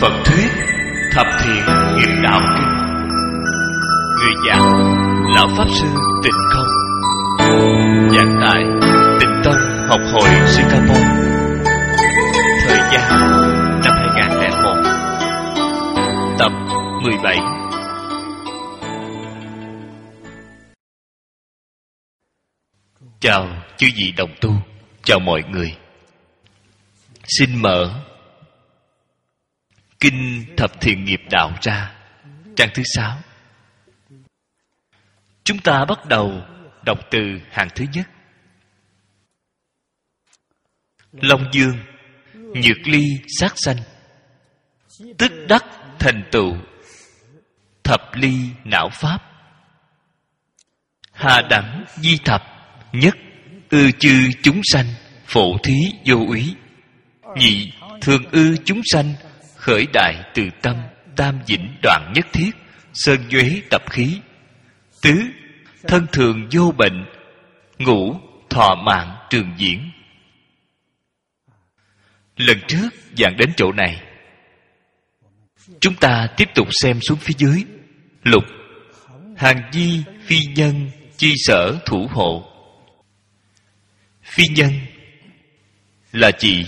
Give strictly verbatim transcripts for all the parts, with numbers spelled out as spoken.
Phật thuyết Thập Thiện Nghiệp Đạo Kinh. Người giảng Lão Pháp Sư Tịnh Không. Giảng tại Tịnh Tông Học Hội Singapore. Thời gian năm hai nghìn lẻ một. Tập mười bảy. Chào chư vị đồng tu, chào mọi người. Xin mở Kinh Thập Thiện Nghiệp Đạo ra, trang thứ sáu. Chúng ta bắt đầu đọc từ hàng thứ nhất. Long Dương, nhược ly sát sanh, tức đắc thành tựu thập ly não pháp. Hà đẳng di thập, nhất ư chư chúng sanh, phổ thí vô úy. Nhị thường ư chúng sanh, khởi đại từ tâm, tam vĩnh đoạn nhất thiết, sơn nhuế tập khí. Tứ thân thường vô bệnh, ngũ thọ mạng trường diễn. Lần trước giảng đến chỗ này, chúng ta tiếp tục xem xuống phía dưới. Lục, hàng di phi nhân chi sở thủ hộ. Phi nhân là chỉ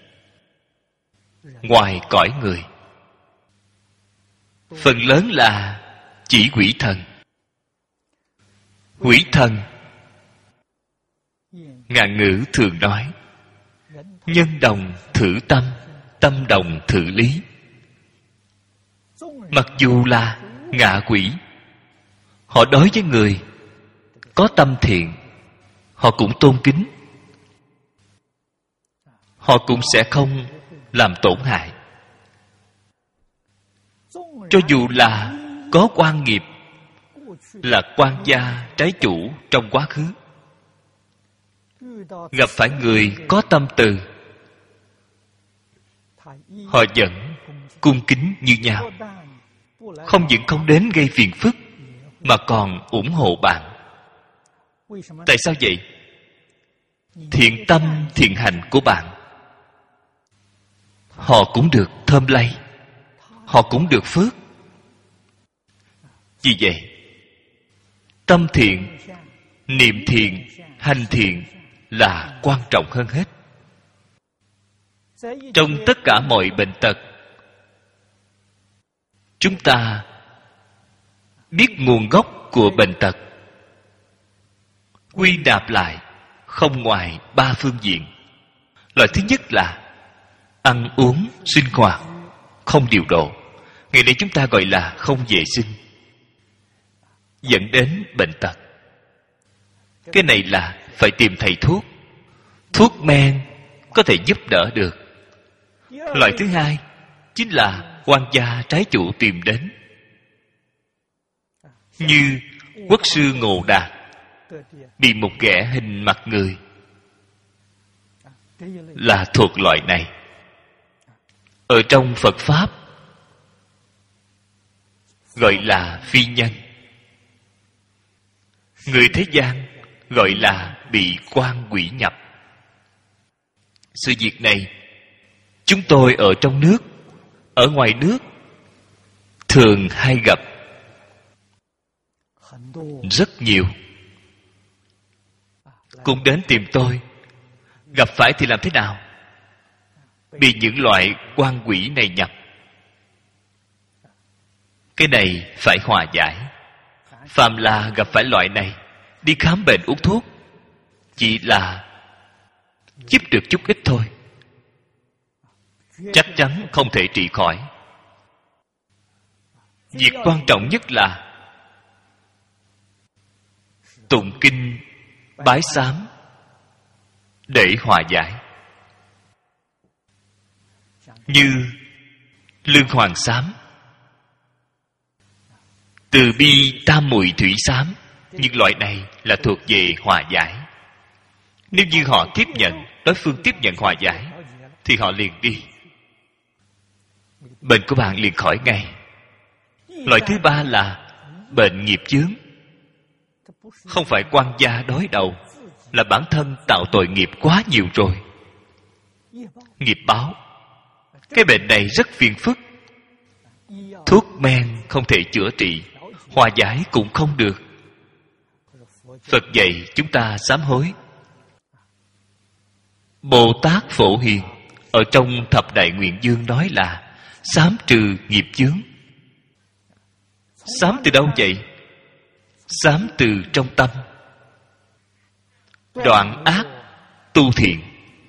ngoài cõi người, phần lớn là chỉ quỷ thần. Quỷ thần, ngạn ngữ thường nói nhân đồng thử tâm, tâm đồng thử lý. Mặc dù là ngạ quỷ, họ đối với người có tâm thiện, họ cũng tôn kính, họ cũng sẽ không làm tổn hại. Cho dù là có quan nghiệp, là quan gia trái chủ trong quá khứ, gặp phải người có tâm từ, họ vẫn cung kính như nhau, không những không đến gây phiền phức, mà còn ủng hộ bạn. Tại sao vậy? Thiện tâm thiện hành của bạn, họ cũng được thơm lây, họ cũng được phước. Vì vậy, tâm thiện, niệm thiện, hành thiện là quan trọng hơn hết. Trong tất cả mọi bệnh tật, chúng ta biết nguồn gốc của bệnh tật, quy nạp lại không ngoài ba phương diện. Loại thứ nhất là ăn uống sinh hoạt không điều độ, ngày nay chúng ta gọi là không vệ sinh, dẫn đến bệnh tật. Cái này là phải tìm thầy thuốc, thuốc men có thể giúp đỡ được. Loại thứ hai chính là quan gia trái chủ tìm đến, như quốc sư Ngộ Đạt bị một ghẻ hình mặt người, là thuộc loại này. Ở trong Phật Pháp gọi là phi nhân, người thế gian gọi là bị quan quỷ nhập. Sự việc này chúng tôi ở trong nước, ở ngoài nước thường hay gặp rất nhiều. Cũng đến tìm tôi, gặp phải thì làm thế nào? Bị những loại quan quỷ này nhập. Cái này phải hòa giải. Phàm là gặp phải loại này, đi khám bệnh uống thuốc chỉ là giúp được chút ít thôi, chắc chắn không thể trị khỏi. Việc quan trọng nhất là tụng kinh bái sám để hòa giải. Như Lương Hoàng sám, Từ bi tam muội thủy sám, những loại này là thuộc về hòa giải. Nếu như họ tiếp nhận, đối phương tiếp nhận hòa giải, thì họ liền đi, bệnh của bạn liền khỏi ngay. Loại thứ ba là bệnh nghiệp chướng, không phải quan gia đối đầu, là bản thân tạo tội nghiệp quá nhiều rồi. Nghiệp báo. Cái bệnh này rất phiền phức, thuốc men không thể chữa trị, hòa giải cũng không được. Phật dạy chúng ta sám hối. Bồ Tát Phổ Hiền ở trong Thập Đại Nguyện Dương nói là sám trừ nghiệp chướng. Sám từ đâu vậy? Sám từ trong tâm. Đoạn ác tu thiện,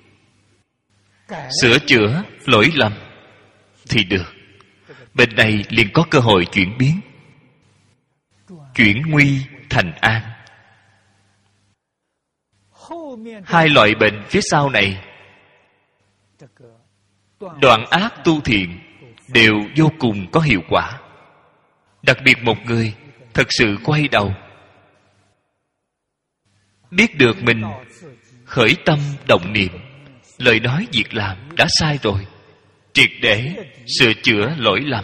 sửa chữa lỗi lầm thì được. Bên này liền có cơ hội chuyển biến, chuyển nguy thành an. Hai loại bệnh phía sau này, đoạn ác tu thiện, đều vô cùng có hiệu quả. Đặc biệt một người thật sự quay đầu, biết được mình khởi tâm động niệm, lời nói việc làm đã sai rồi, triệt để sửa chữa lỗi lầm.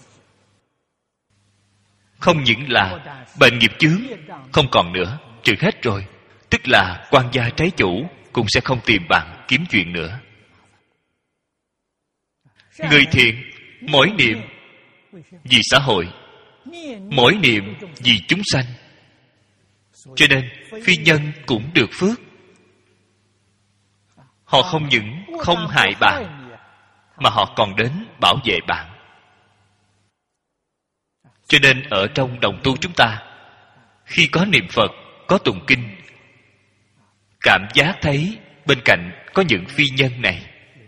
Không những là bệnh nghiệp chướng không còn nữa, trừ hết rồi, tức là quan gia trái chủ cũng sẽ không tìm bạn kiếm chuyện nữa. Người thiện mỗi niệm vì xã hội, mỗi niệm vì chúng sanh, cho nên phi nhân cũng được phước. Họ không những không hại bạn, mà họ còn đến bảo vệ bạn. Cho nên ở trong đồng tu chúng ta, khi có niệm Phật, có tụng kinh, cảm giác thấy bên cạnh có những phi nhân này,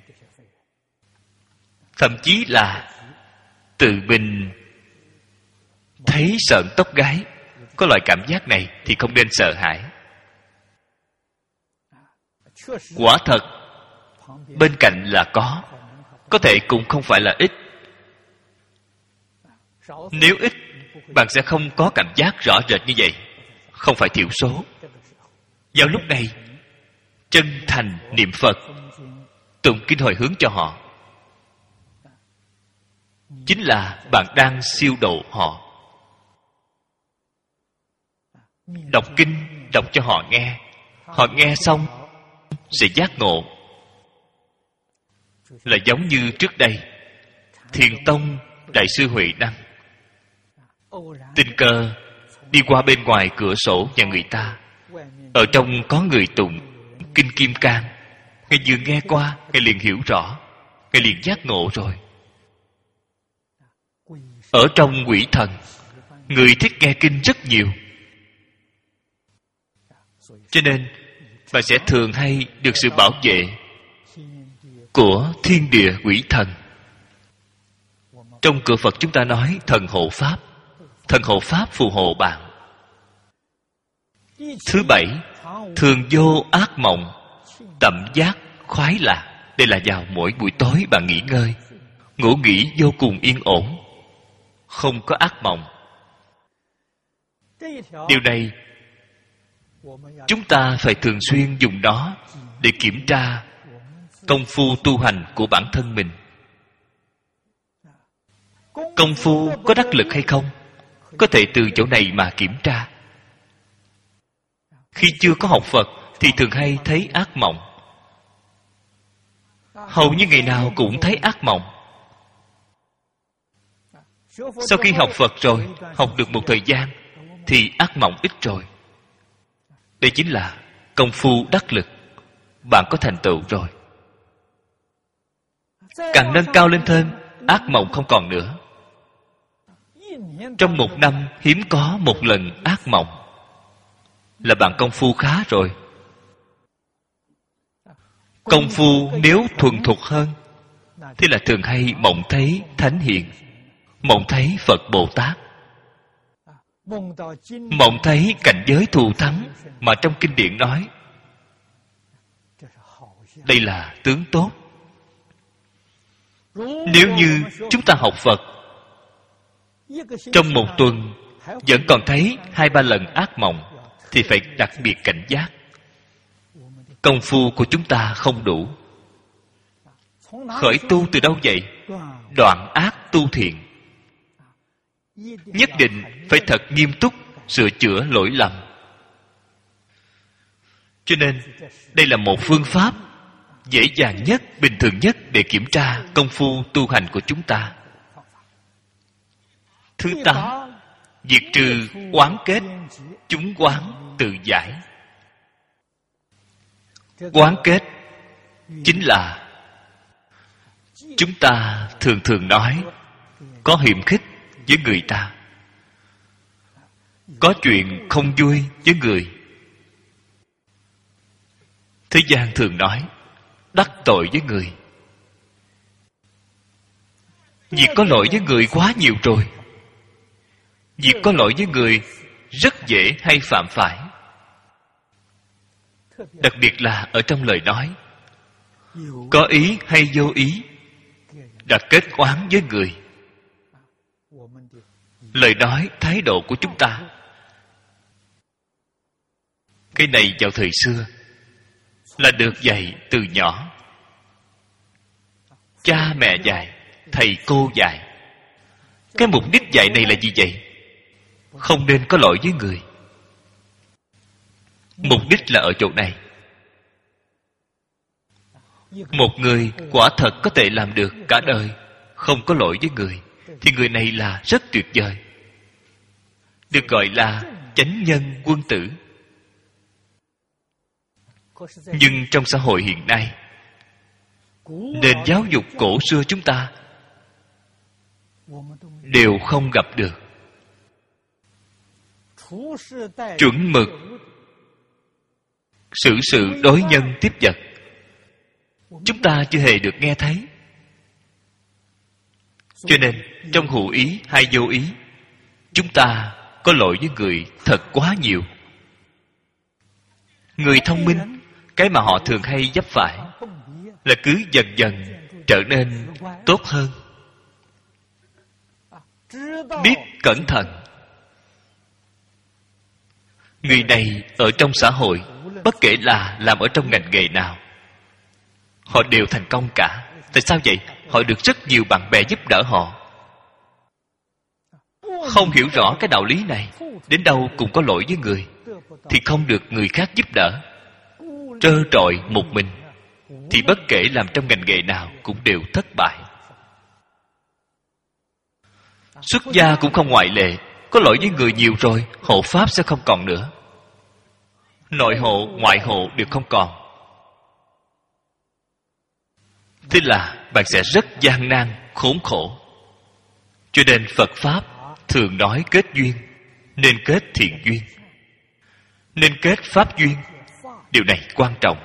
thậm chí là tự mình thấy sợn tóc gáy. Có loại cảm giác này thì không nên sợ hãi. Quả thật bên cạnh là có, có thể cũng không phải là ít. Nếu ít, bạn sẽ không có cảm giác rõ rệt như vậy, không phải thiểu số. Vào lúc này, chân thành niệm Phật, tụng kinh hồi hướng cho họ, chính là bạn đang siêu độ họ. Đọc kinh, đọc cho họ nghe, họ nghe xong sẽ giác ngộ. Là giống như trước đây Thiền Tông Đại sư Huệ Năng tình cờ đi qua bên ngoài cửa sổ nhà người ta, ở trong có người tụng kinh Kim Cang. Ngài vừa nghe qua, Ngài liền hiểu rõ, Ngài liền giác ngộ rồi. Ở trong quỷ thần, người thích nghe kinh rất nhiều, cho nên bạn sẽ thường hay được sự bảo vệ của thiên địa quỷ thần. Trong cửa Phật chúng ta nói thần hộ pháp, thần hộ pháp phù hộ bạn. Thứ bảy, thường vô ác mộng, tậm giác khoái lạc. Đây là vào mỗi buổi tối bạn nghỉ ngơi, ngủ nghỉ vô cùng yên ổn, không có ác mộng. Điều này chúng ta phải thường xuyên dùng nó để kiểm tra công phu tu hành của bản thân mình. Công phu có đắc lực hay không, có thể từ chỗ này mà kiểm tra. Khi chưa có học Phật thì thường hay thấy ác mộng, hầu như ngày nào cũng thấy ác mộng. Sau khi học Phật rồi, học được một thời gian thì ác mộng ít rồi. Đây chính là công phu đắc lực, bạn có thành tựu rồi. Càng nâng cao lên thêm, ác mộng không còn nữa. Trong một năm hiếm có một lần ác mộng, là bạn công phu khá rồi. Công phu nếu thuần thục hơn thì là thường hay mộng thấy Thánh Hiền, mộng thấy Phật Bồ Tát, mộng thấy cảnh giới thù thắng mà trong kinh điển nói. Đây là tướng tốt. Nếu như chúng ta học Phật, trong một tuần vẫn còn thấy hai ba lần ác mộng, thì phải đặc biệt cảnh giác. Công phu của chúng ta không đủ. Khởi tu từ đâu vậy? Đoạn ác tu thiện. Nhất định phải thật nghiêm túc sửa chữa lỗi lầm. Cho nên đây là một phương pháp dễ dàng nhất, bình thường nhất để kiểm tra công phu tu hành của chúng ta. Thứ tám, diệt trừ oán kết, chúng quán tự giải. Oán kết chính là chúng ta thường thường nói có hiềm khích với người ta, có chuyện không vui với người. Thế gian thường nói đắc tội với người. Việc có lỗi với người quá nhiều rồi. Việc có lỗi với người rất dễ hay phạm phải. Đặc biệt là ở trong lời nói, có ý hay vô ý đã kết oán với người. Lời nói, thái độ của chúng ta, cái này vào thời xưa là được dạy từ nhỏ. Cha mẹ dạy, thầy cô dạy. Cái mục đích dạy này là gì vậy? Không nên có lỗi với người. Mục đích là ở chỗ này. Một người quả thật có thể làm được cả đời không có lỗi với người, thì người này là rất tuyệt vời, được gọi là chánh nhân quân tử. Nhưng trong xã hội hiện nay, nền giáo dục cổ xưa chúng ta đều không gặp được. Chuẩn mực xử sự đối nhân tiếp vật, chúng ta chưa hề được nghe thấy. Cho nên trong hữu ý hay vô ý, chúng ta có lỗi với người thật quá nhiều. Người thông minh, cái mà họ thường hay vấp phải là cứ dần dần trở nên tốt hơn. Biết cẩn thận. Người này ở trong xã hội, bất kể là làm ở trong ngành nghề nào, họ đều thành công cả. Tại sao vậy? Họ được rất nhiều bạn bè giúp đỡ họ. Không hiểu rõ cái đạo lý này, đến đâu cũng có lỗi với người, thì không được người khác giúp đỡ. Trơ trọi một mình, thì bất kể làm trong ngành nghề nào cũng đều thất bại. Xuất gia cũng không ngoại lệ. Có lỗi với người nhiều rồi, hộ pháp sẽ không còn nữa. Nội hộ, ngoại hộ đều không còn. Thế là bạn sẽ rất gian nan, khốn khổ. Cho nên Phật Pháp thường nói kết duyên, nên kết thiện duyên, nên kết pháp duyên. Điều này quan trọng.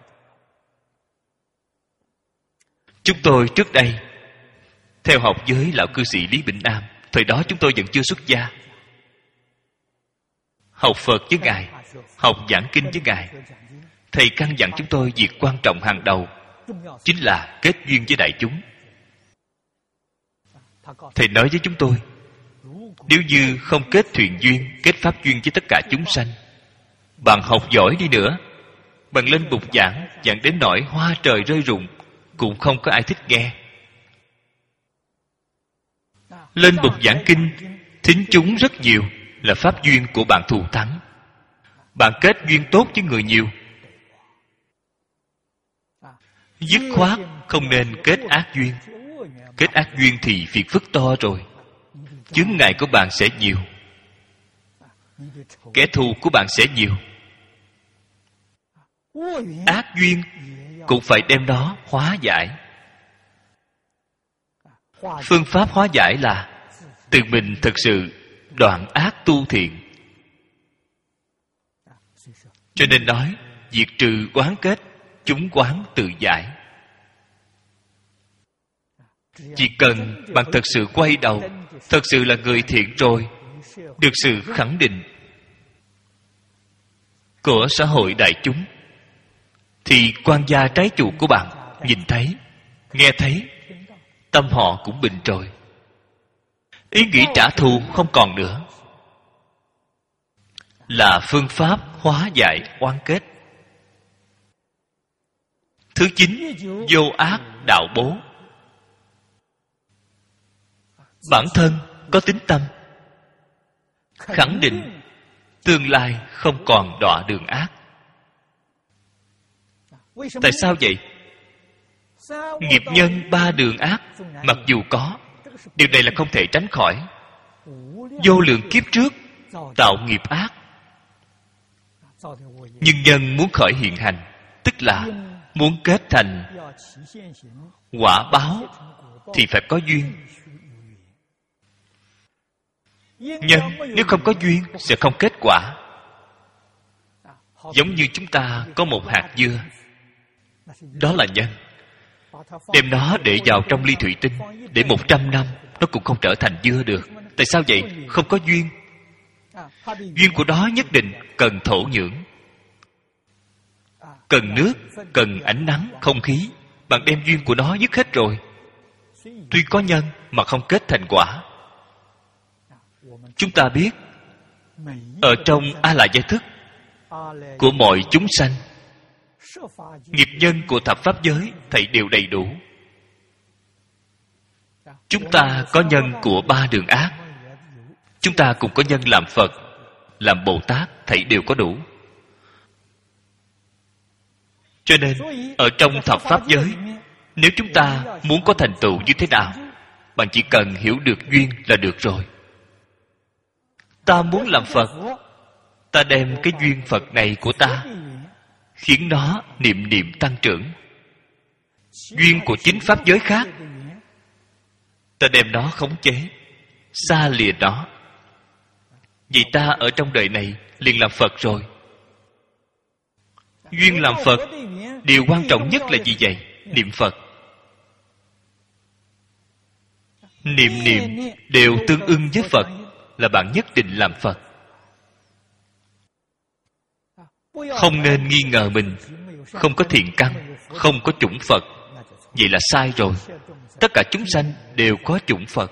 Chúng tôi trước đây theo học với lão cư sĩ Lý Bỉnh Nam. Thời đó chúng tôi vẫn chưa xuất gia. Học Phật với Ngài, học giảng kinh với Ngài, Thầy căn dặn chúng tôi việc quan trọng hàng đầu chính là kết duyên với đại chúng. Thầy nói với chúng tôi, nếu như không kết thiện duyên, kết pháp duyên với tất cả chúng sanh, bạn học giỏi đi nữa, bạn lên bục giảng, giảng đến nỗi hoa trời rơi rụng, cũng không có ai thích nghe. Lên bục giảng kinh, thính chúng rất nhiều, là pháp duyên của bạn thù thắng. Bạn kết duyên tốt với người nhiều. Dứt khoát không nên kết ác duyên. Kết ác duyên thì phiền phức to rồi. Chướng ngại của bạn sẽ nhiều, kẻ thù của bạn sẽ nhiều. Ác duyên cũng phải đem nó hóa giải. Phương pháp hóa giải là tự mình thực sự đoạn ác tu thiện. Cho nên nói diệt trừ oán kết, chúng quán tự giải. Chỉ cần bạn thật sự quay đầu, thật sự là người thiện rồi, được sự khẳng định của xã hội đại chúng, thì quan gia trái chủ của bạn nhìn thấy, nghe thấy, tâm họ cũng bình rồi. Ý nghĩ trả thù không còn nữa, là phương pháp hóa giải oán kết. Thứ chín, vô ác đạo bố. Bản thân có tín tâm, khẳng định tương lai không còn đọa đường ác. Tại sao vậy? Nghiệp nhân ba đường ác mặc dù có, điều này là không thể tránh khỏi. vô lượng kiếp trước tạo nghiệp ác, nhưng nhân muốn khởi hiện hành, tức là muốn kết thành quả báo, thì phải có duyên. Nhân nếu không có duyên sẽ không kết quả. Giống như chúng ta có một hạt dưa, đó là nhân. Đem nó để vào trong ly thủy tinh, để một trăm năm nó cũng không trở thành dưa được. Tại sao vậy? Không có duyên. Duyên của đó nhất định cần thổ nhưỡng, cần nước, cần ánh nắng, không khí. Bạn đem duyên của nó dứt hết rồi, tuy có nhân mà không kết thành quả. Chúng ta biết ở trong A La Giai thức của mọi chúng sanh, nghiệp nhân của thập pháp giới thảy đều đầy đủ. Chúng ta có nhân của ba đường ác, chúng ta cũng có nhân làm Phật, làm Bồ Tát, thảy đều có đủ. Cho nên ở trong thập pháp giới, nếu chúng ta muốn có thành tựu như thế nào, bạn chỉ cần hiểu được duyên là được rồi. Ta muốn làm Phật, ta đem cái duyên Phật này của ta khiến nó niệm niệm tăng trưởng. Duyên của chính pháp giới khác, ta đem nó khống chế, xa lìa nó. Vậy ta ở trong đời này liền làm Phật rồi. Duyên làm Phật, điều quan trọng nhất là gì vậy? Niệm Phật. Niệm niệm đều tương ưng với Phật, là bạn nhất định làm Phật. Không nên nghi ngờ mình không có thiện căn, không có chủng Phật. Vậy là sai rồi. Tất cả chúng sanh đều có chủng Phật.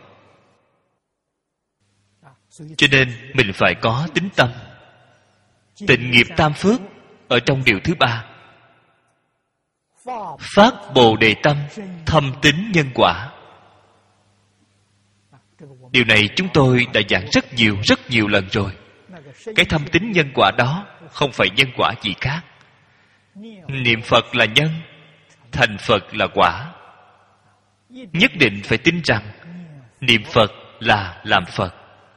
Cho nên mình phải có tín tâm. Tịnh nghiệp tam phước ở trong điều thứ ba. Phát Bồ Đề tâm, thâm tín nhân quả. Điều này chúng tôi đã giảng rất nhiều, rất nhiều lần rồi. Cái thâm tín nhân quả đó không phải nhân quả gì khác. Niệm Phật là nhân, thành Phật là quả. Nhất định phải tin rằng niệm Phật là làm Phật.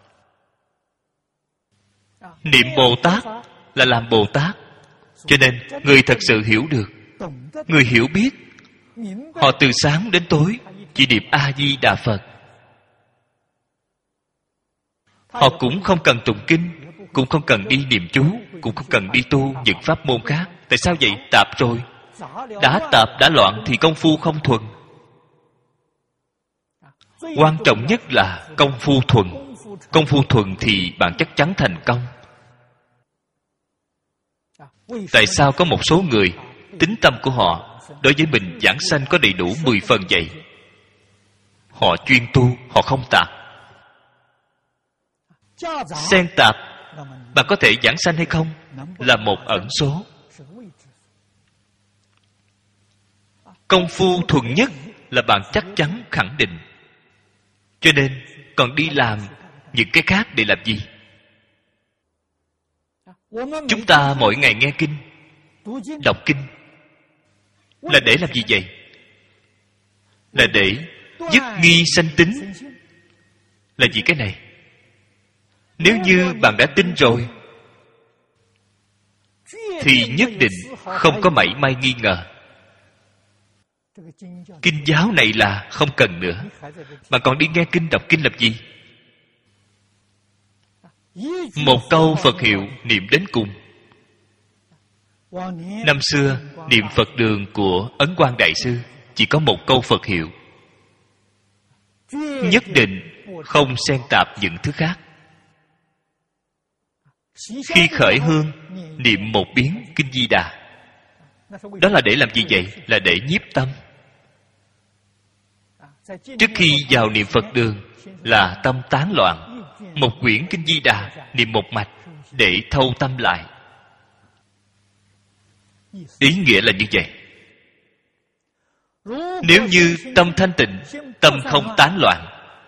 Niệm Bồ Tát là làm Bồ Tát. Cho nên người thật sự hiểu được, người hiểu biết, họ từ sáng đến tối chỉ niệm A-di-đà Phật. Họ cũng không cần tụng kinh, cũng không cần đi niệm chú, cũng không cần đi tu những pháp môn khác. Tại sao vậy? Tạp rồi. Đã tạp, đã loạn thì công phu không thuần. Quan trọng nhất là công phu thuần. Công phu thuần thì bạn chắc chắn thành công. Tại sao có một số người tín tâm của họ đối với mình giảng sanh có đầy đủ mười phần vậy? Họ chuyên tu, họ không tạp. Xen tạp, bạn có thể giảng sanh hay không là một ẩn số. Công phu thuần nhất là bạn chắc chắn khẳng định. Cho nên còn đi làm những cái khác để làm gì? Chúng ta mỗi ngày nghe kinh, đọc kinh là để làm gì vậy? Là để dứt nghi sanh tính. Là gì cái này? Nếu như bạn đã tin rồi thì nhất định không có mảy may nghi ngờ. Kinh giáo này là không cần nữa. Bạn còn đi nghe kinh đọc kinh làm gì? Một câu Phật hiệu niệm đến cùng. Năm xưa niệm Phật đường của Ấn Quang Đại Sư chỉ có một câu Phật hiệu, nhất định không xen tạp những thứ khác. Khi khởi hương niệm một biến kinh Di Đà, đó là để làm gì vậy? Là để nhiếp tâm. Trước khi vào niệm Phật đường là tâm tán loạn, một quyển kinh Di Đà niệm một mạch để thâu tâm lại. Ý nghĩa là như vậy. Nếu như tâm thanh tịnh, tâm không tán loạn,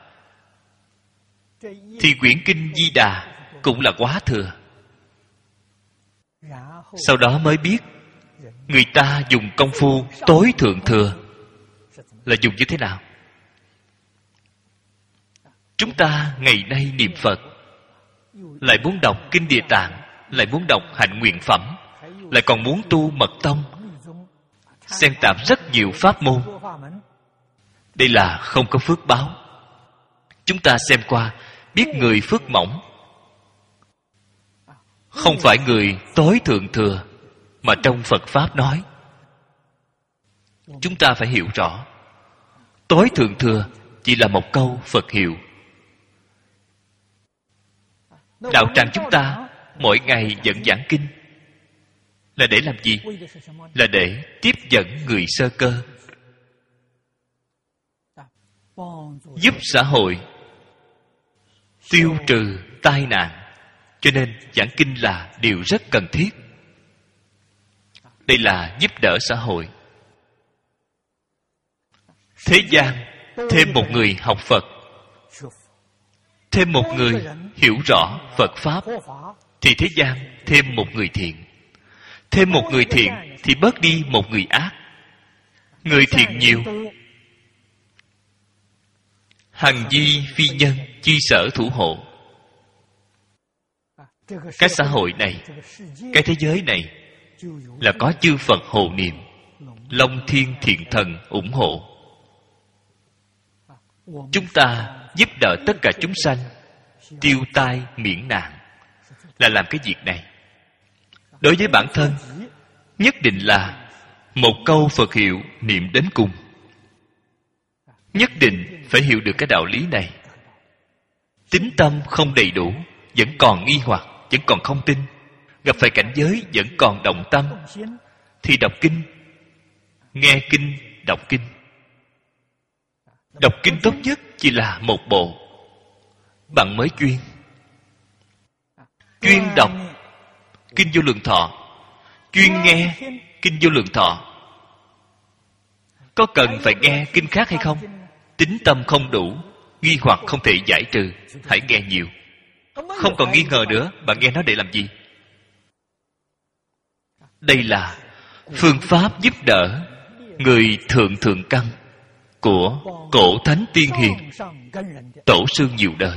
thì quyển kinh Di Đà cũng là quá thừa. Sau đó mới biết người ta dùng công phu tối thượng thừa là dùng như thế nào. Chúng ta ngày nay niệm Phật, lại muốn đọc Kinh Địa Tạng, lại muốn đọc hạnh nguyện phẩm, lại còn muốn tu mật tông, xen tạp rất nhiều pháp môn. Đây là không có phước báo. Chúng ta xem qua, biết người phước mỏng, không phải người tối thượng thừa mà trong Phật Pháp nói. Chúng ta phải hiểu rõ, tối thượng thừa chỉ là một câu Phật hiệu. Đạo tràng chúng ta mỗi ngày dẫn giảng kinh là để làm gì? Là để tiếp dẫn người sơ cơ, giúp xã hội tiêu trừ tai nạn. Cho nên giảng kinh là điều rất cần thiết. Đây là giúp đỡ xã hội. Thế gian thêm một người học Phật, thêm một người hiểu rõ Phật Pháp, thì thế gian thêm một người thiện. Thêm một người thiện thì bớt đi một người ác. Người thiện nhiều, hằng di phi nhân chi sở thủ hộ. Cái xã hội này, cái thế giới này là có chư Phật hộ niệm, Long Thiên Thiện Thần ủng hộ. Chúng ta giúp đỡ tất cả chúng sanh tiêu tai miễn nạn, là làm cái việc này. Đối với bản thân, nhất định là một câu Phật hiệu niệm đến cùng. Nhất định phải hiểu được cái đạo lý này. Tín tâm không đầy đủ, vẫn còn nghi hoặc, vẫn còn không tin, gặp phải cảnh giới vẫn còn động tâm, thì đọc kinh, nghe kinh, đọc kinh. Đọc kinh tốt nhất chỉ là một bộ, bạn mới chuyên. Chuyên đọc Kinh Vô Lượng Thọ, chuyên nghe Kinh Vô Lượng Thọ. Có cần phải nghe kinh khác hay không? Tín tâm không đủ, nghi hoặc không thể giải trừ, hãy nghe nhiều. Không còn nghi ngờ nữa, bạn nghe nó để làm gì? Đây là phương pháp giúp đỡ người thượng thượng căn của cổ thánh tiên hiền, tổ sư nhiều đời.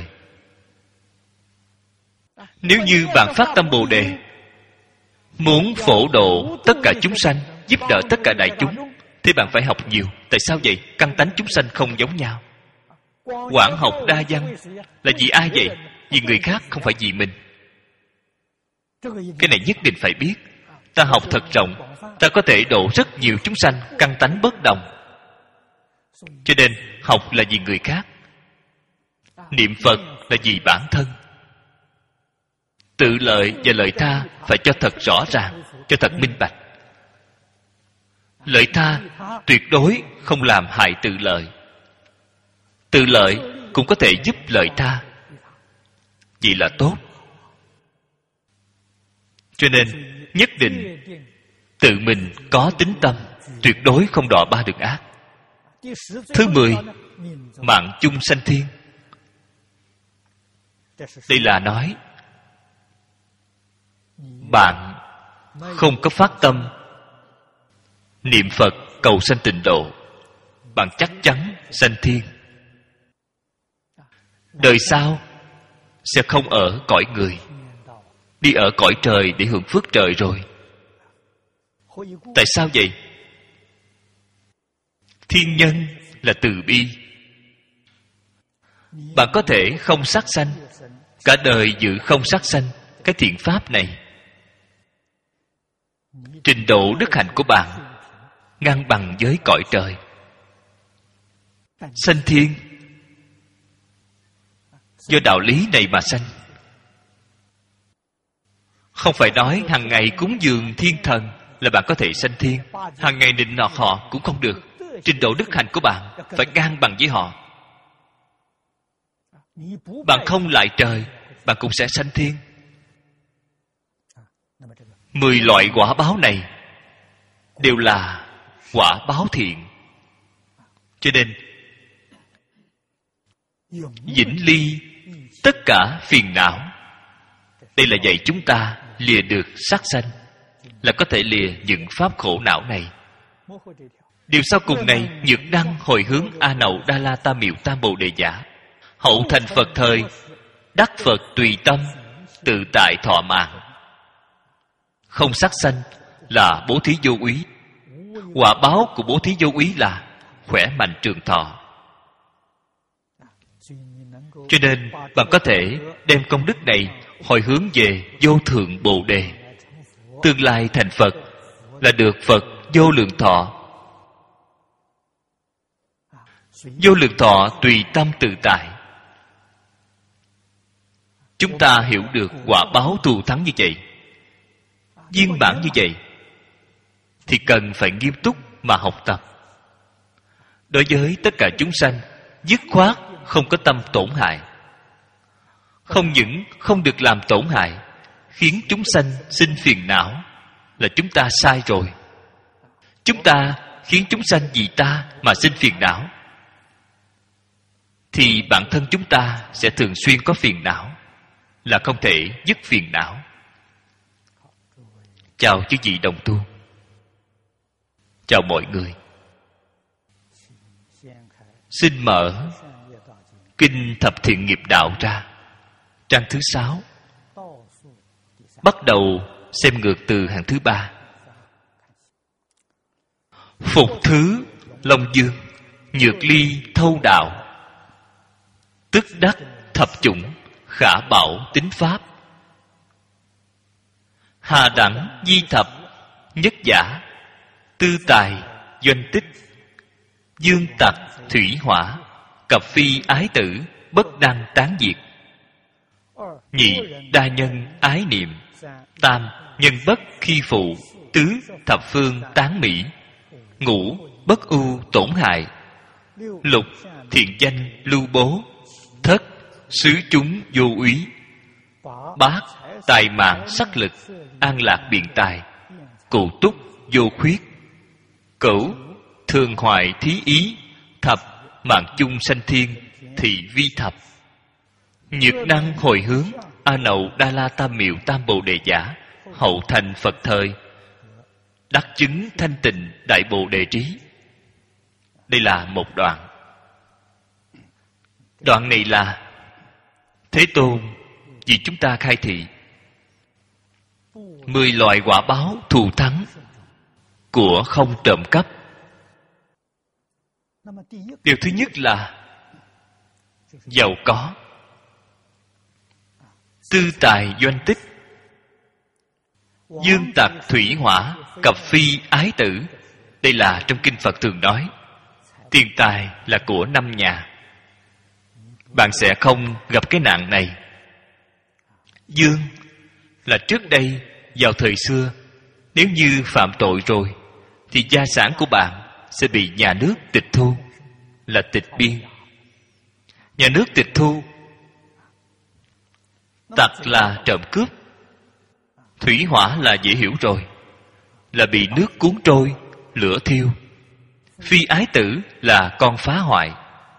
Nếu như bạn phát tâm Bồ Đề, muốn phổ độ tất cả chúng sanh, giúp đỡ tất cả đại chúng, thì bạn phải học nhiều. Tại sao vậy? Căn tánh chúng sanh không giống nhau. Quảng học đa văn là vì ai vậy? Vì người khác, không phải vì mình. Cái này nhất định phải biết. Ta học thật rộng, ta có thể độ rất nhiều chúng sanh căn tánh bất đồng. Cho nên học là vì người khác, niệm Phật là vì bản thân. Tự lợi và lợi tha phải cho thật rõ ràng, cho thật minh bạch. Lợi tha tuyệt đối không làm hại tự lợi. Tự lợi cũng có thể giúp lợi tha, vậy là tốt. Cho nên nhất định tự mình có tín tâm, tuyệt đối không đọa ba đường ác. Thứ mười, mạng chung sanh thiên. Đây là nói bạn không có phát tâm niệm Phật cầu sanh tịnh độ, bạn chắc chắn sanh thiên. Đời sau sẽ không ở cõi người, đi ở cõi trời để hưởng phước trời rồi. Tại sao vậy? Thiên nhân là từ bi. Bạn có thể không sát sanh, cả đời giữ không sát sanh, cái thiện pháp này, trình độ đức hạnh của bạn ngang bằng với cõi trời. Sanh thiên do đạo lý này mà sanh. Không phải nói hàng ngày cúng dường thiên thần là bạn có thể sanh thiên. Hàng ngày nịnh nọt họ cũng không được. Trình độ đức hạnh của bạn phải ngang bằng với họ. Bạn không lại trời, bạn cũng sẽ sanh thiên. Mười loại quả báo này đều là quả báo thiện. Cho nên vĩnh ly tất cả phiền não. Đây là dạy chúng ta lìa được sát sanh, là có thể lìa những pháp khổ não này. Điều sau cùng này, nhược đăng hồi hướng A Nậu Đa La Tam Miệu Tam Bồ Đề Giả. Hậu thành Phật thời, đắc Phật tùy tâm, tự tại thọ mạng. Không sát sanh là bố thí vô úy. Quả báo của bố thí vô úy là khỏe mạnh trường thọ. Cho nên bạn có thể đem công đức này hồi hướng về vô thượng Bồ Đề. Tương lai thành Phật là được Phật vô lượng thọ. Vô lượng thọ tùy tâm tự tại. Chúng ta hiểu được quả báo thù thắng như vậy, viên mãn như vậy, thì cần phải nghiêm túc mà học tập. Đối với tất cả chúng sanh, dứt khoát không có tâm tổn hại. Không những không được làm tổn hại, khiến chúng sanh sinh phiền não, là chúng ta sai rồi. Chúng ta khiến chúng sanh vì ta mà sinh phiền não, thì bản thân chúng ta sẽ thường xuyên có phiền não, là không thể dứt phiền não. Chào chư vị đồng tu, chào mọi người. Xin mở Kinh Thập Thiện Nghiệp Đạo ra, trang thứ sáu, bắt đầu xem ngược từ hàng thứ ba. Phục thứ Long Dương, nhược ly thâu đạo, tức đắc thập chủng, khả bảo tính pháp. Hà đẳng di thập, nhất giả, tư tài doanh tích, dương tặc thủy hỏa, cập phi ái tử, bất đăng tán diệt. Nhị đa nhân ái niệm, tam nhân bất khi phụ, tứ thập phương tán mỹ, ngũ bất ưu tổn hại, lục thiện danh lưu bố, thất xứ chúng vô úy, bát tài mạng sắc lực, an lạc biện tài, cụ túc vô khuyết, cửu thường hoại thí ý, thập mạng chung sanh thiên, thị vi thập. Nhược năng hồi hướng, A Nậu Đa La Tam Miệu Tam Bồ Đề Giả, hậu thành Phật thời, đắc chứng thanh tịnh đại Bồ Đề trí. Đây là một đoạn. Đoạn này là Thế Tôn vì chúng ta khai thị mười loại quả báo thù thắng của không trộm cắp. Điều thứ nhất là giàu có, tư tài doanh tích, dương tặc thủy hỏa, cập phi ái tử. Đây là trong kinh Phật thường nói tiền tài là của năm nhà. Bạn sẽ không gặp cái nạn này. Dương là trước đây vào thời xưa, nếu như phạm tội rồi thì gia sản của bạn sẽ bị nhà nước tịch thu, là tịch biên. Nhà nước tịch thu. Tặc là trộm cướp. Thủy hỏa là dễ hiểu rồi, là bị nước cuốn trôi, lửa thiêu. Phi ái tử là con phá hoại.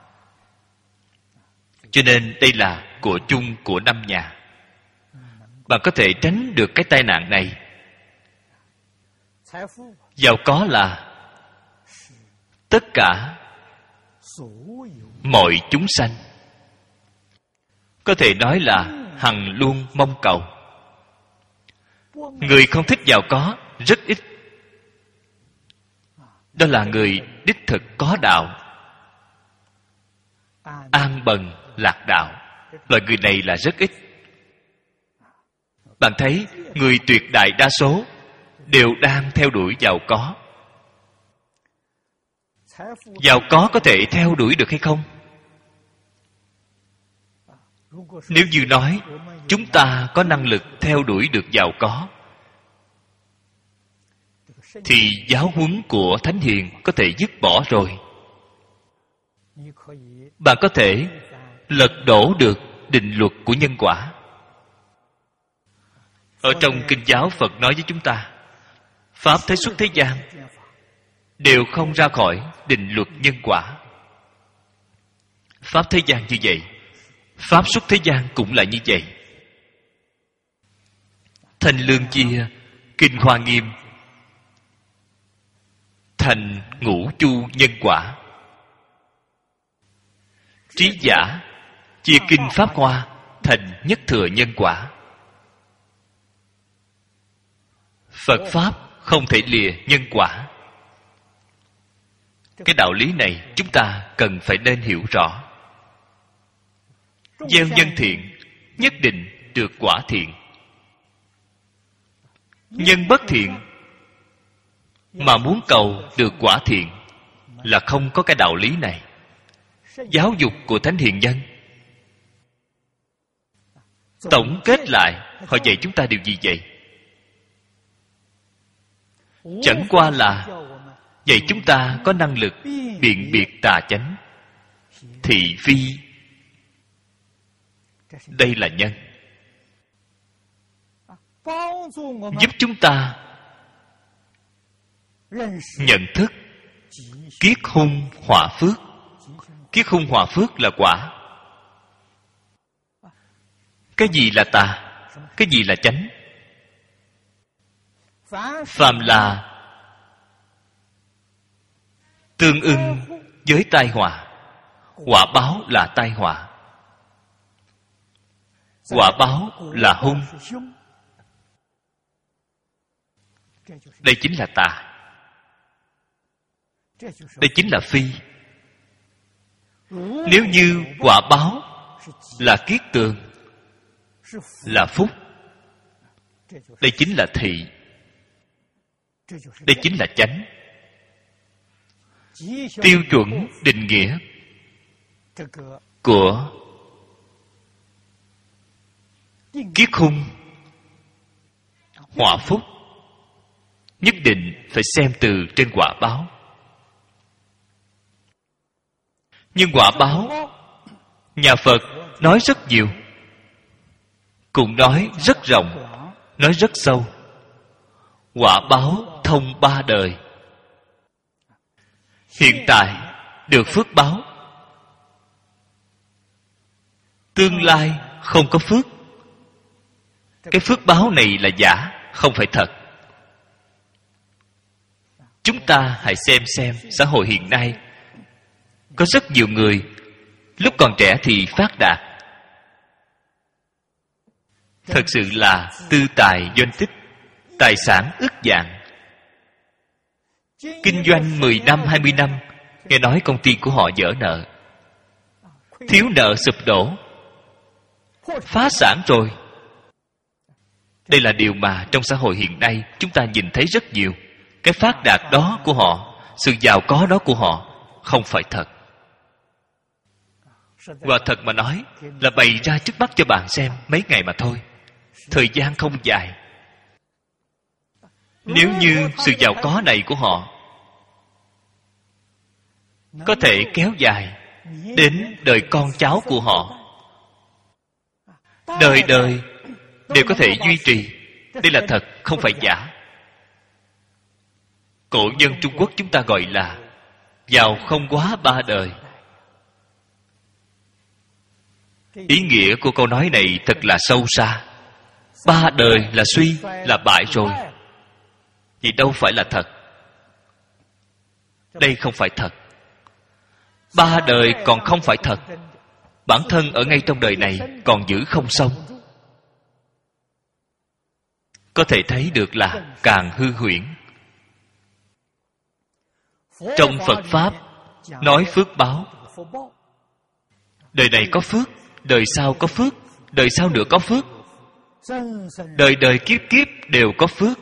Cho nên đây là của chung của năm nhà. Bạn có thể tránh được cái tai nạn này. Giàu có là tất cả mọi chúng sanh, có thể nói là hằng luôn mong cầu. Người không thích giàu có rất ít. Đó là người đích thực có đạo, an bần lạc đạo. Loại người này là rất ít. Bạn thấy người tuyệt đại đa số đều đang theo đuổi giàu có. Giàu có có thể theo đuổi được hay không? Nếu như nói chúng ta có năng lực theo đuổi được giàu có, thì giáo huấn của Thánh Hiền có thể dứt bỏ rồi. Bạn có thể lật đổ được định luật của nhân quả. Ở trong kinh giáo Phật nói với chúng ta, pháp thế xuất thế gian đều không ra khỏi định luật nhân quả. Pháp thế gian như vậy, pháp xuất thế gian cũng là như vậy. Thanh Lương chia Kinh Hoa Nghiêm thành ngũ chu nhân quả. Trí giả chia kinh Pháp Hoa thành nhất thừa nhân quả. Phật Pháp không thể lìa nhân quả. Cái đạo lý này chúng ta cần phải nên hiểu rõ. Gieo nhân thiện nhất định được quả thiện. Nhân bất thiện mà muốn cầu được quả thiện là không có cái đạo lý này. Giáo dục của Thánh Hiền Nhân tổng kết lại, họ dạy chúng ta điều gì vậy? Chẳng qua là dạy chúng ta có năng lực biện biệt tà chánh, thị phi. Đây là nhân, giúp chúng ta nhận thức kiết hung họa phước. Kiết hung họa phước là quả. Cái gì là tà? Cái gì là chánh? Phàm là tương ưng với tai họa, quả báo là tai họa, quả báo là hung. Đây chính là tà. Đây chính là phi. Nếu như quả báo là kiết tường, là phúc, đây chính là thị. Đây chính là chánh. Tiêu chuẩn định nghĩa của kiết hung họa phúc nhất định phải xem từ trên quả báo. Nhưng quả báo nhà Phật nói rất nhiều, cũng nói rất rộng, nói rất sâu. Quả báo thông ba đời. Hiện tại được phước báo, tương lai không có phước. Cái phước báo này là giả, không phải thật. Chúng ta hãy xem xem xã hội hiện nay có rất nhiều người lúc còn trẻ thì phát đạt, thật sự là tư tài doanh tích, tài sản ức vạn. Kinh doanh mười năm, hai mươi năm, nghe nói công ty của họ dở nợ, thiếu nợ sụp đổ, phá sản rồi. Đây là điều mà trong xã hội hiện nay chúng ta nhìn thấy rất nhiều. Cái phát đạt đó của họ, sự giàu có đó của họ không phải thật. Và thật mà nói là bày ra trước mắt cho bạn xem mấy ngày mà thôi. Thời gian không dài. Nếu như sự giàu có này của họ có thể kéo dài đến đời con cháu của họ, đời đời đều có thể duy trì, đây là thật, không phải giả. Cổ nhân Trung Quốc chúng ta gọi là giàu không quá ba đời. Ý nghĩa của câu nói này thật là sâu xa. Ba đời là suy, là bại rồi, thì đâu phải là thật. Đây không phải thật. Ba đời còn không phải thật. Bản thân ở ngay trong đời này còn giữ không xong. Có thể thấy được là càng hư huyễn. Trong Phật Pháp nói phước báo. Đời này có phước, đời sau có phước, đời sau nữa có phước, đời đời kiếp kiếp đều có phước.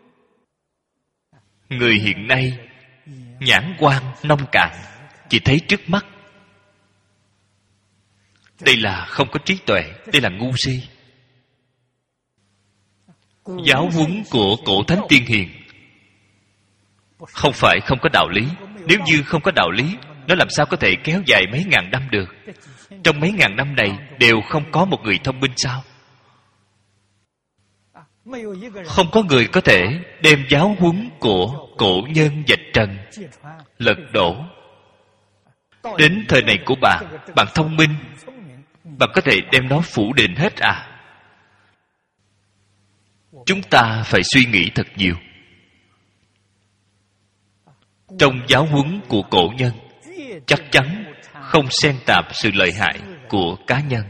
Người hiện nay nhãn quan nông cạn, chỉ thấy trước mắt. Đây là không có trí tuệ, đây là ngu si. Giáo huấn của cổ thánh tiên hiền không phải không có đạo lý. Nếu như không có đạo lý, nó làm sao có thể kéo dài mấy ngàn năm được? Trong mấy ngàn năm này đều không có một người thông minh sao? Không có người có thể đem giáo huấn của cổ nhân vạch trần, lật đổ. Đến thời này của bạn, bạn thông minh, bạn có thể đem nó phủ định hết à? Chúng ta phải suy nghĩ thật nhiều. Trong giáo huấn của cổ nhân chắc chắn không xen tạp sự lợi hại của cá nhân.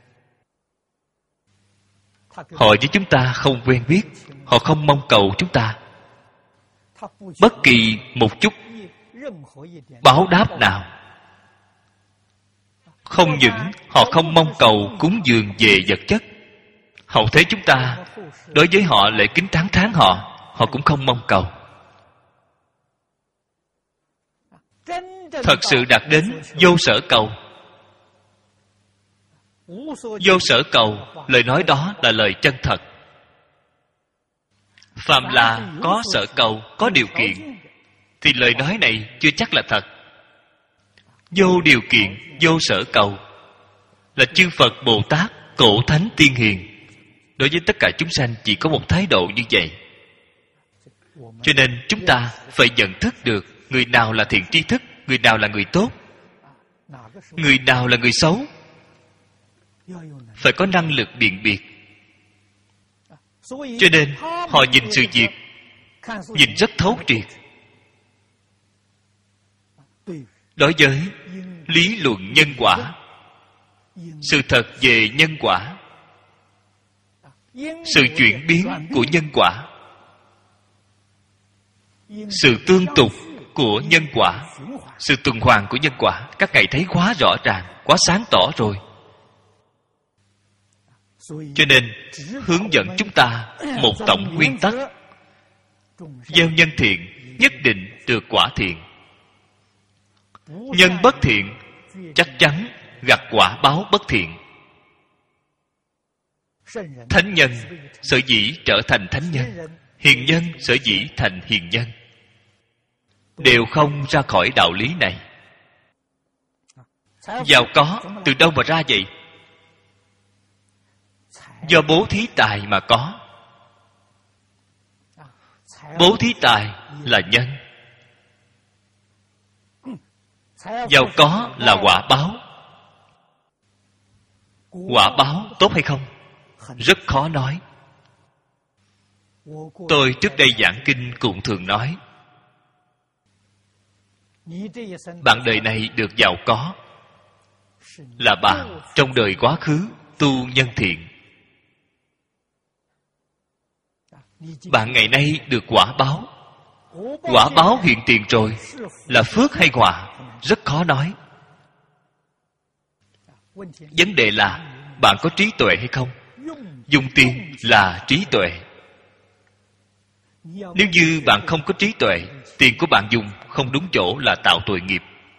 Họ với chúng ta không quen biết, họ không mong cầu chúng ta bất kỳ một chút báo đáp nào. Không những họ không mong cầu cúng dường về vật chất, hậu thế chúng ta đối với họ lễ kính tán thán họ, họ cũng không mong cầu. Thật sự đạt đến vô sở cầu. Vô sở cầu, lời nói đó là lời chân thật. Phàm là có sở cầu, có điều kiện, thì lời nói này chưa chắc là thật. Vô điều kiện, vô sở cầu là chư Phật, Bồ Tát, Cổ Thánh, Tiên Hiền đối với tất cả chúng sanh chỉ có một thái độ như vậy. Cho nên chúng ta phải nhận thức được người nào là thiện tri thức, người nào là người tốt, người nào là người xấu. Phải có năng lực biện biệt. Cho nên họ nhìn sự việc nhìn rất thấu triệt. Đối với lý luận nhân quả, sự thật về nhân quả, sự chuyển biến của nhân quả, sự tương tục của nhân quả, sự tuần hoàn của nhân quả, các ngài thấy quá rõ ràng, quá sáng tỏ rồi. Cho nên hướng dẫn chúng ta một tổng nguyên tắc: gieo nhân thiện nhất định được quả thiện, nhân bất thiện chắc chắn gặt quả báo bất thiện. Thánh nhân sở dĩ trở thành thánh nhân, hiền nhân sở dĩ thành hiền nhân, đều không ra khỏi đạo lý này. Giàu có từ đâu mà ra vậy? Do bố thí tài mà có. Bố thí tài là nhân, giàu có là quả báo. Quả báo tốt hay không rất khó nói. Tôi trước đây giảng kinh cũng thường nói, bạn đời này được giàu có là bạn trong đời quá khứ tu nhân thiện. Bạn ngày nay được quả báo. Quả báo hiện tiền rồi là phước hay họa rất khó nói. Vấn đề là bạn có trí tuệ hay không. Dùng tiền là trí tuệ. Nếu như bạn không có trí tuệ, tiền của bạn dùng không đúng chỗ là tạo tội nghiệp.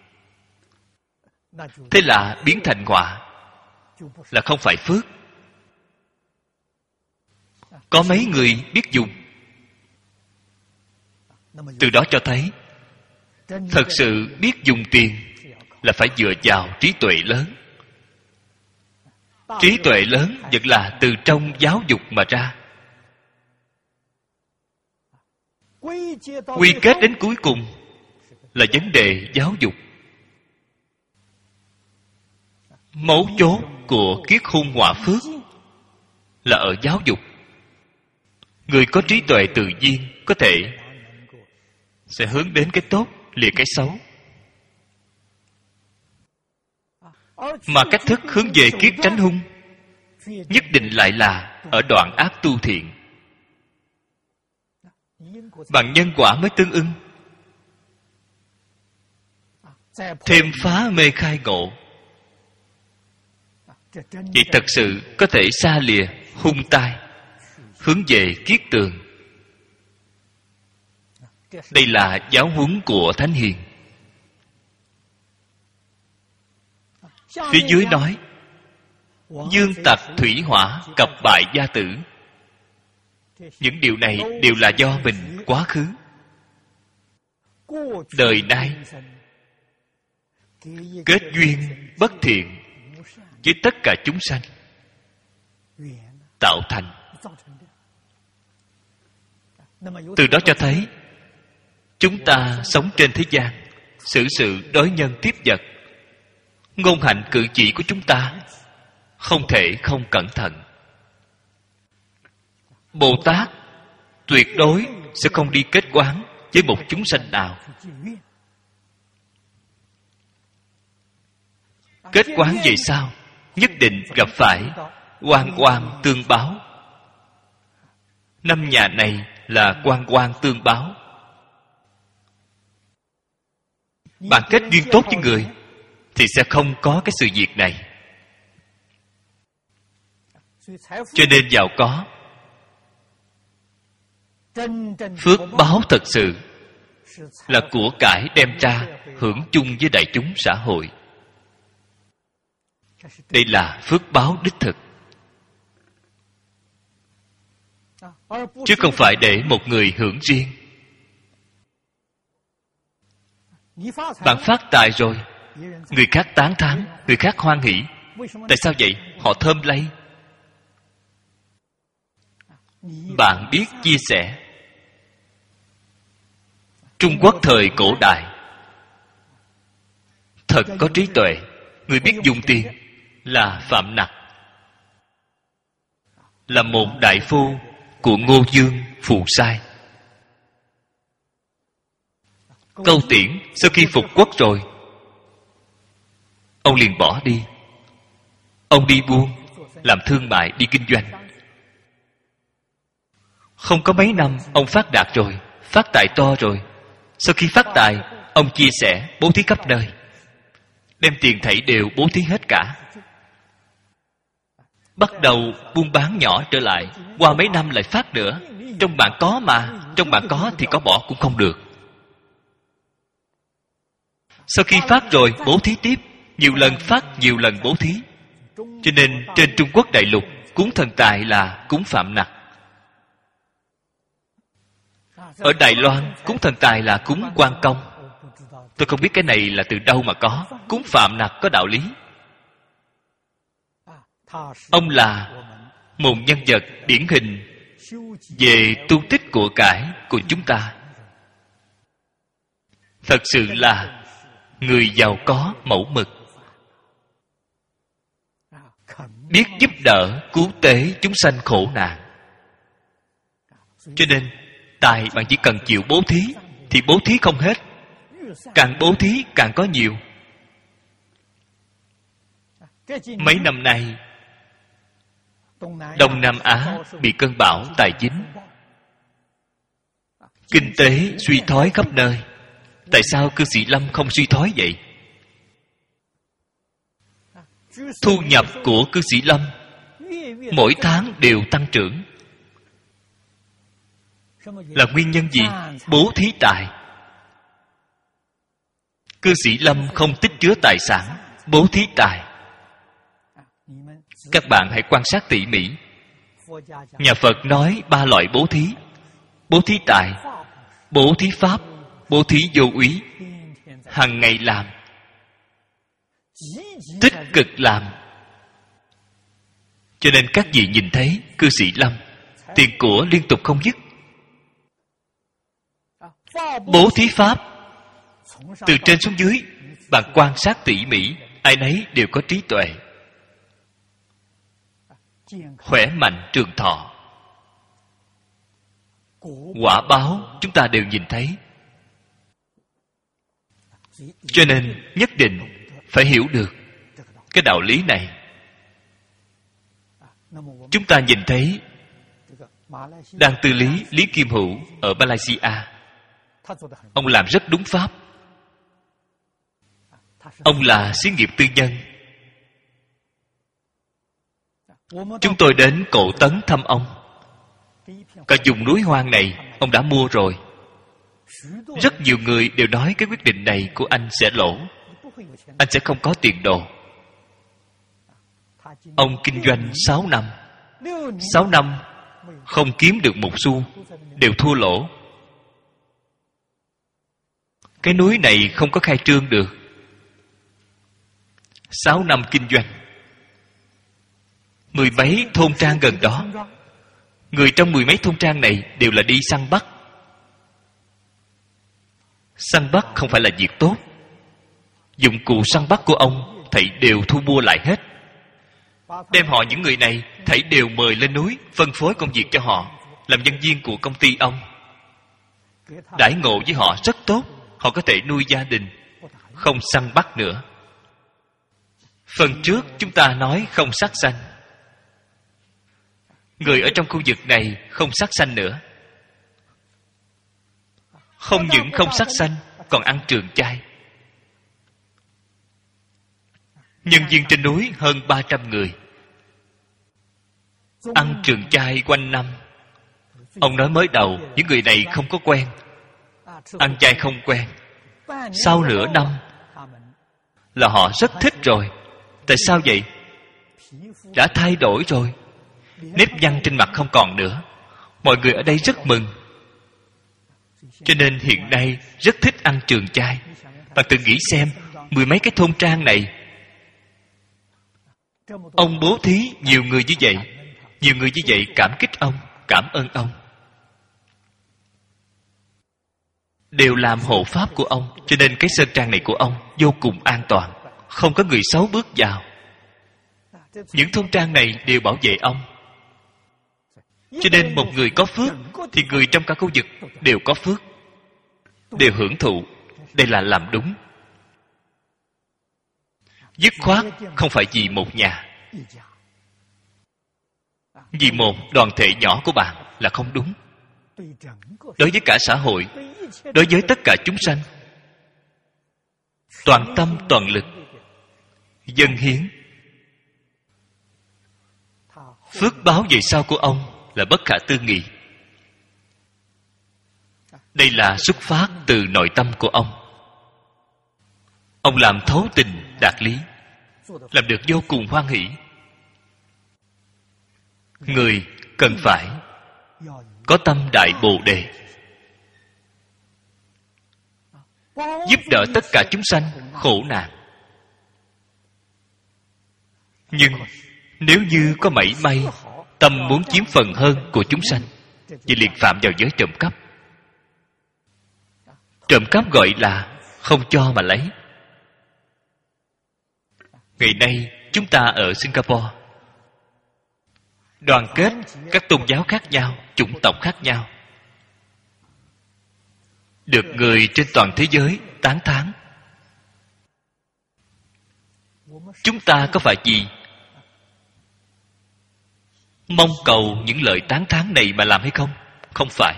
Thế là biến thành họa, là không phải phước. Có mấy người biết dùng. Từ đó cho thấy thật sự biết dùng tiền là phải dựa vào trí tuệ lớn. Trí tuệ lớn vẫn là từ trong giáo dục mà ra. Quy kết đến cuối cùng là vấn đề giáo dục. Mấu chốt của kiết hung họa phước là ở giáo dục. Người có trí tuệ tự nhiên có thể sẽ hướng đến cái tốt, lìa cái xấu. Mà cách thức hướng về kiết tránh hung nhất định lại là ở đoạn ác tu thiện. Bằng nhân quả mới tương ưng. Thêm phá mê khai ngộ, vậy thật sự có thể xa lìa hung tai, hướng về kiết tường. Đây là giáo huấn của Thánh Hiền. Phía dưới nói dương tặc thủy hỏa cập bại gia tử. Những điều này đều là do mình quá khứ, đời nay kết duyên bất thiện với tất cả chúng sanh tạo thành. Từ đó cho thấy chúng ta sống trên thế gian, xử sự đối nhân tiếp vật, ngôn hạnh cử chỉ của chúng ta không thể không cẩn thận. Bồ Tát tuyệt đối sẽ không đi kết oán với một chúng sanh nào. Kết oán về sao? nhất định gặp phải oan oan tương báo. Năm nhà này là oan oan tương báo. Bạn kết duyên tốt với người thì sẽ không có cái sự việc này. Cho nên giàu có, phước báo thật sự là của cải đem ra hưởng chung với đại chúng xã hội. Đây là phước báo đích thực, chứ không phải để một người hưởng riêng. Bạn phát tài rồi, người khác tán thán, người khác hoan hỷ. Tại sao vậy? Họ thơm lây. Bạn biết chia sẻ. Trung Quốc thời cổ đại thật có trí tuệ. Người biết dùng tiền là Phạm Nặc, là một đại phu của Ngô Dương Phù Sai. Câu tiễn sau khi phục quốc rồi, ông liền bỏ đi. Ông đi buôn, làm thương mại, đi kinh doanh. Không có mấy năm, ông phát đạt rồi, phát tài to rồi. Sau khi phát tài, ông chia sẻ, bố thí khắp nơi, đem tiền thảy đều bố thí hết cả. Bắt đầu buôn bán nhỏ trở lại. Qua mấy năm lại phát nữa. Trong bạn có mà, trong bạn có thì có bỏ cũng không được. Sau khi phát rồi, bố thí tiếp. Nhiều lần phát, nhiều lần bố thí. Cho nên trên Trung Quốc đại lục, cúng thần tài là cúng Phạm Nặc. Ở Đài Loan, cúng thần tài là cúng Quan Công. Tôi không biết cái này là từ đâu mà có. Cúng Phạm Nặc có đạo lý. Ông là một nhân vật điển hình về tu tích của cải của chúng ta. Thật sự là người giàu có mẫu mực, biết giúp đỡ cứu tế chúng sanh khổ nạn. Cho nên tài bạn chỉ cần chịu bố thí thì bố thí không hết. Càng bố thí càng có nhiều. Mấy năm nay Đông Nam Á bị cơn bão tài chính, kinh tế suy thoái khắp nơi. Tại sao cư sĩ Lâm không suy thoái vậy? Thu nhập của cư sĩ Lâm mỗi tháng đều tăng trưởng. Là nguyên nhân gì? Bố thí tài. Cư sĩ Lâm không tích chứa tài sản, bố thí tài. Các bạn hãy quan sát tỉ mỉ. Nhà Phật nói ba loại bố thí: bố thí tài, bố thí pháp, bố thí vô úy. Hằng ngày làm, tích cực làm. Cho nên các vị nhìn thấy cư sĩ Lâm tiền của liên tục không dứt. Bố thí pháp, từ trên xuống dưới, bạn quan sát tỉ mỉ, ai nấy đều có trí tuệ, khỏe mạnh trường thọ. Quả báo chúng ta đều nhìn thấy. Cho nên nhất định phải hiểu được cái đạo lý này. Chúng ta nhìn thấy Đan Tư Lý Lý Kim Hữu ở Malaysia, ông làm rất đúng pháp. Ông là xí nghiệp tư nhân. Chúng tôi đến Cổ Tấn thăm ông. Cả vùng núi hoang này ông đã mua rồi. Rất nhiều người đều nói cái quyết định này của anh sẽ lỗ, anh sẽ không có tiền đồ. Ông kinh doanh sáu năm, sáu năm không kiếm được một xu, đều thua lỗ. Cái núi này không có khai trương được. Sáu năm kinh doanh, mười mấy thôn trang gần đó, người trong mười mấy thôn trang này đều là đi săn bắt. Săn bắt không phải là việc tốt. Dụng cụ săn bắt của ông thảy đều thu mua lại hết. Đem họ những người này thảy đều mời lên núi, phân phối công việc cho họ, làm nhân viên của công ty ông. Đãi ngộ với họ rất tốt, họ có thể nuôi gia đình, không săn bắt nữa. Phần trước chúng ta nói không sát sanh. Người ở trong khu vực này không sát sanh nữa. Không những không sát sanh, còn ăn trường chay. Nhân viên trên núi hơn ba trăm người, ăn trường chay quanh năm. Ông nói mới đầu những người này không có quen, ăn chay không quen. Sau nửa năm là họ rất thích rồi. Tại sao vậy? Đã thay đổi rồi. Nếp nhăn trên mặt không còn nữa. Mọi người ở đây rất mừng. Cho nên hiện nay rất thích ăn trường chay. Bạn tự nghĩ xem, mười mấy cái thôn trang này, ông bố thí nhiều người như vậy, nhiều người như vậy cảm kích ông, cảm ơn ông, đều làm hộ pháp của ông. Cho nên cái sơn trang này của ông vô cùng an toàn, không có người xấu bước vào. Những thôn trang này đều bảo vệ ông. Cho nên một người có phước thì người trong cả khu vực đều có phước, đều hưởng thụ. Đây là làm đúng. Dứt khoát không phải vì một nhà, vì một đoàn thể nhỏ của bạn là không đúng. Đối với cả xã hội, đối với tất cả chúng sanh, toàn tâm toàn lực dâng hiến. Phước báo về sau của ông là bất khả tư nghị. Đây là xuất phát từ nội tâm của ông. Ông làm thấu tình đạt lý, làm được vô cùng hoan hỷ. Người cần phải có tâm đại bồ đề, giúp đỡ tất cả chúng sanh khổ nạn. Nhưng nếu như có mảy may tâm muốn chiếm phần hơn của chúng sanh, thì liền phạm vào giới trộm cắp. Trộm cắp gọi là không cho mà lấy. Ngày nay chúng ta ở Singapore đoàn kết các tôn giáo khác nhau, chủng tộc khác nhau, được người trên toàn thế giới tán thán. Chúng ta có phải gì mong cầu những lời tán thán này mà làm hay không? Không phải.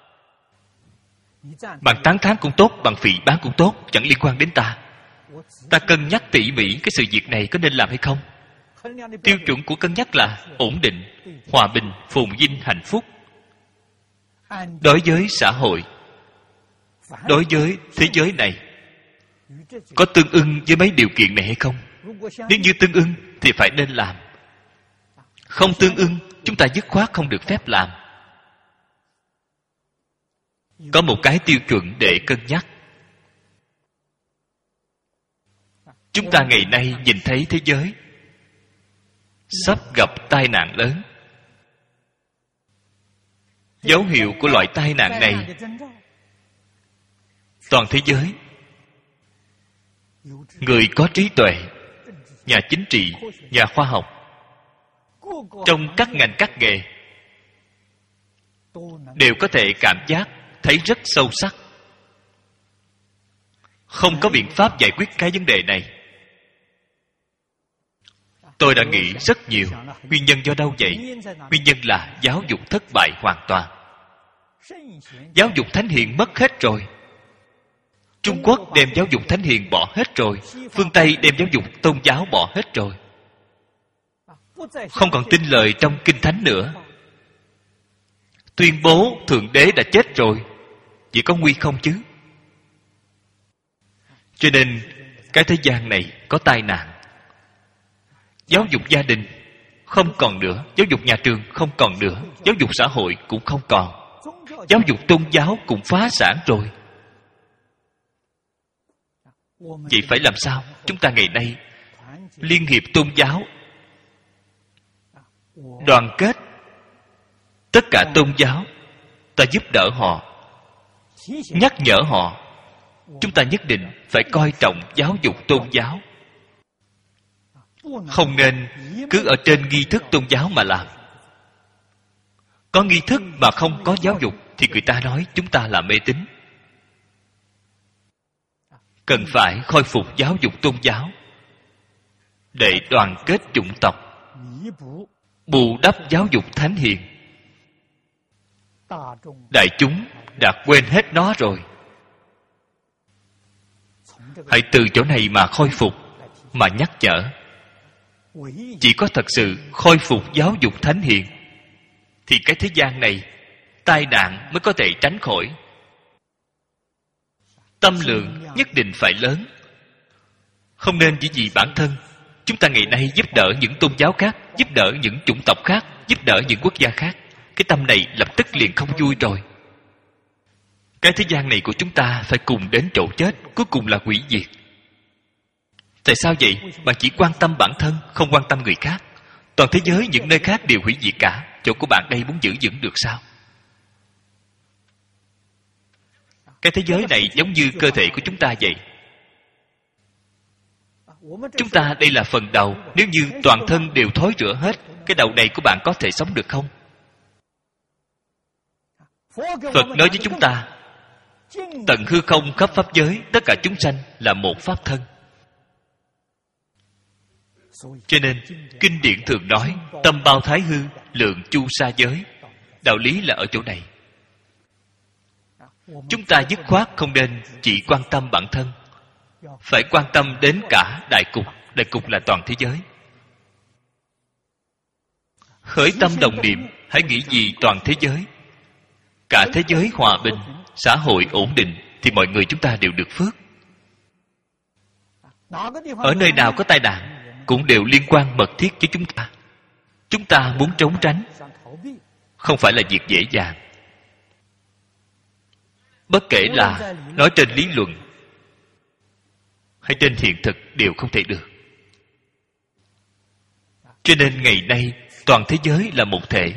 Bạn tán thán cũng tốt, bạn phỉ báng cũng tốt, chẳng liên quan đến ta. Ta cân nhắc tỉ mỉ cái sự việc này có nên làm hay không. Tiêu chuẩn của cân nhắc là ổn định, hòa bình, phồn vinh, hạnh phúc. Đối với xã hội, đối với thế giới này, có tương ưng với mấy điều kiện này hay không? Nếu như tương ưng thì phải nên làm. Không tương ưng, chúng ta dứt khoát không được phép làm. Có một cái tiêu chuẩn để cân nhắc. Chúng ta ngày nay nhìn thấy thế giới sắp gặp tai nạn lớn. Dấu hiệu của loại tai nạn này, toàn thế giới, người có trí tuệ, nhà chính trị, nhà khoa học, trong các ngành các nghề, đều có thể cảm giác thấy rất sâu sắc. Không có biện pháp giải quyết cái vấn đề này. Tôi đã nghĩ rất nhiều. Nguyên nhân do đâu vậy? Nguyên nhân là giáo dục thất bại hoàn toàn. Giáo dục thánh hiền mất hết rồi. Trung Quốc đem giáo dục thánh hiền bỏ hết rồi. Phương Tây đem giáo dục tôn giáo bỏ hết rồi. Không còn tin lời trong kinh thánh nữa. Tuyên bố Thượng Đế đã chết rồi, chỉ có nguy không chứ? Cho nên cái thế gian này có tai nạn. Giáo dục gia đình không còn nữa, giáo dục nhà trường không còn nữa, giáo dục xã hội cũng không còn, giáo dục tôn giáo cũng phá sản rồi. Vậy phải làm sao? Chúng ta ngày nay liên hiệp tôn giáo, đoàn kết tất cả tôn giáo, ta giúp đỡ họ, nhắc nhở họ. Chúng ta nhất định phải coi trọng giáo dục tôn giáo. Không nên cứ ở trên nghi thức tôn giáo mà làm. Có nghi thức mà không có giáo dục thì người ta nói chúng ta là mê tín. Cần phải khôi phục giáo dục tôn giáo. để đoàn kết chủng tộc, bù đắp giáo dục thánh hiền. Đại chúng đã quên hết nó rồi. Hãy từ chỗ này mà khôi phục, mà nhắc nhở. Chỉ có thật sự khôi phục giáo dục thánh hiền thì cái thế gian này tai nạn mới có thể tránh khỏi. Tâm lượng nhất định phải lớn. Không nên chỉ vì bản thân. Chúng ta ngày nay giúp đỡ những tôn giáo khác, giúp đỡ những chủng tộc khác, giúp đỡ những quốc gia khác, cái tâm này lập tức liền không vui rồi. Cái thế gian này của chúng ta phải cùng đến chỗ chết, cuối cùng là hủy diệt. Tại sao vậy? Bạn chỉ quan tâm bản thân, không quan tâm người khác. Toàn thế giới những nơi khác đều hủy diệt cả, chỗ của bạn đây muốn giữ vững được sao? Cái thế giới này giống như cơ thể của chúng ta vậy. Chúng ta đây là phần đầu. Nếu như toàn thân đều thối rữa hết, cái đầu này của bạn có thể sống được không? Phật nói với chúng ta, tận hư không khắp pháp giới, tất cả chúng sanh là một pháp thân. Cho nên kinh điển thường nói tâm bao thái hư, lượng chu sa giới. Đạo lý là ở chỗ này. Chúng ta dứt khoát không nên chỉ quan tâm bản thân, phải quan tâm đến cả đại cục. Đại cục là toàn thế giới. Khởi tâm đồng niệm, hãy nghĩ gì toàn thế giới. Cả thế giới hòa bình, xã hội ổn định thì mọi người chúng ta đều được phước. Ở nơi nào có tai nạn cũng đều liên quan mật thiết với chúng ta. Chúng ta muốn trốn tránh không phải là việc dễ dàng. Bất kể là nói trên lý luận hay trên hiện thực đều không thể được. Cho nên ngày nay toàn thế giới là một thể.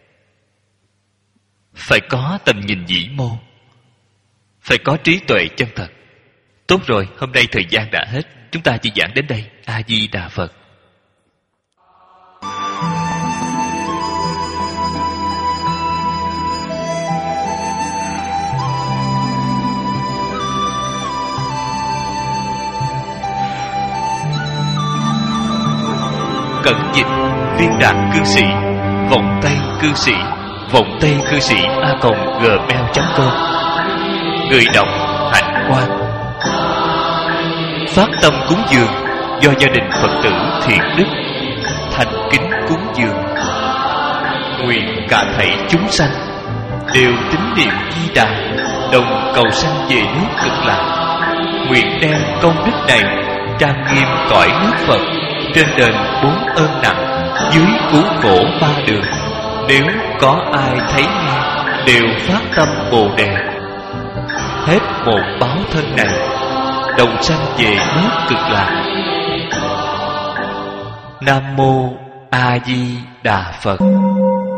Phải có tầm nhìn vĩ mô, phải có trí tuệ chân thật. Tốt rồi, hôm nay thời gian đã hết, chúng ta chỉ giảng đến đây. A Di Đà Phật. Cẩn dịch viên đạt cư sĩ, vọng tây cư sĩ, vọng tây cư sĩ a còng gmail chấm com. Người đọc Hạnh Quang. Phát tâm cúng dường do gia đình Phật tử Thiện Đức thành kính cúng dường. Nguyện cả thảy chúng sanh đều tín niệm Di Đà, đồng cầu sanh về nước Cực Lạc. Nguyện đem công đức này trang nghiêm cõi nước Phật, trên đền bốn ơn nặng, dưới cứu khổ ba đường. Nếu có ai thấy nghe đều phát tâm Bồ Đề, hết một báo thân này đồng sanh về nước Cực Lạc. Nam mô A Di Đà Phật.